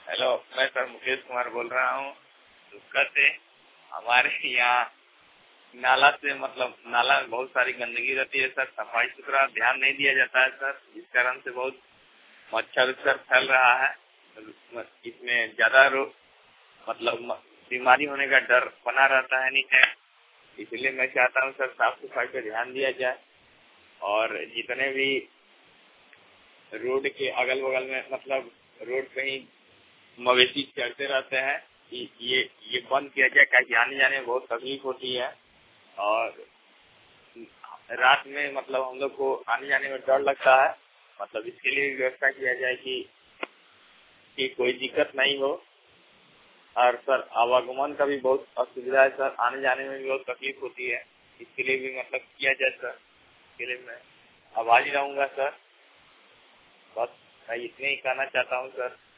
Hello, मैं sir Mukesh Kumar बोल रहा हूँ दुमका से। हमारे यहाँ नाला से नाला में बहुत सारी गंदगी रहती है सर, सफाई सुथरा ध्यान नहीं दिया जाता है सर। इस कारण से बहुत मच्छर सर फैल रहा है। इसमें ज्यादा रोग बीमारी होने का डर बना रहता है। नहीं है, इसलिए मैं चाहता हूँ सर साफ सफाई पे ध्यान दिया जाए और जितने भी रोड के अगल बगल में रोड पे ही मवेशी चढ़ते रहते हैं, ये बंद किया जाए, क्योंकि आने जाने में बहुत तकलीफ होती है। और रात में हम लोग को आने जाने में डर लगता है। इसके लिए व्यवस्था किया जाए कि कोई दिक्कत नहीं हो। और सर आवागमन का भी बहुत असुविधा है सर, आने जाने में भी बहुत तकलीफ होती है। इसके लिए भी किया जाए सर। इसके लिए मैं आभारी रहूंगा सर। बस मैं इतने ही कहना चाहता हूँ सर।